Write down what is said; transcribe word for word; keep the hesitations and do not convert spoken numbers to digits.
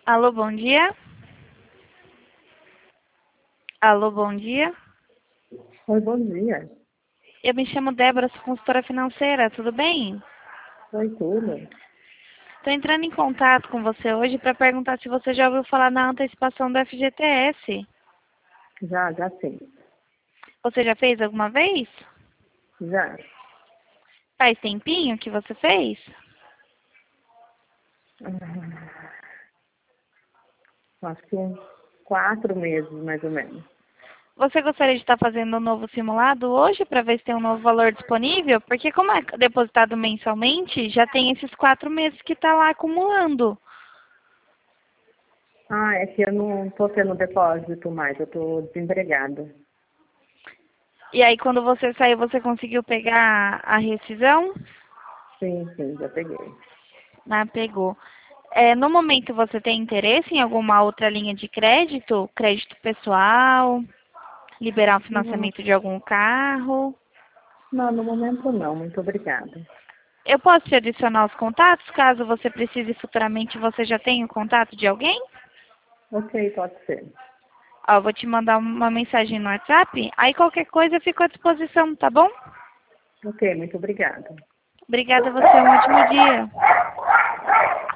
Alô, bom dia. Alô, bom dia. Oi, bom dia. Eu me chamo Débora, sou consultora financeira, tudo bem? Oi, tudo. Estou entrando em contato com você hoje para perguntar se você já ouviu falar na antecipação do F G T S. Já, já sei. Você já fez alguma vez? Já. Faz tempinho que você fez? Ah, acho que uns quatro meses, mais ou menos. Você gostaria de estar fazendo um novo simulado hoje para ver se tem um novo valor disponível? Porque como é depositado mensalmente, já tem esses quatro meses que está lá acumulando. Ah, é que eu não tô tendo depósito mais, eu tô desempregada. E aí quando você saiu, você conseguiu pegar a rescisão? Sim, sim, já peguei. Ah, pegou. É, no momento você tem interesse em alguma outra linha de crédito? Crédito pessoal? Liberar o Não, financiamento de algum carro? não, no momento não, muito obrigada. Eu posso te adicionar os contatos, caso você precise futuramente, você já tenha o contato de alguém? Ok, pode ser. Ó, eu vou te mandar uma mensagem no WhatsApp, aí qualquer coisa eu fico à disposição, tá bom? Ok, muito obrigada. Obrigada a você, um ótimo dia.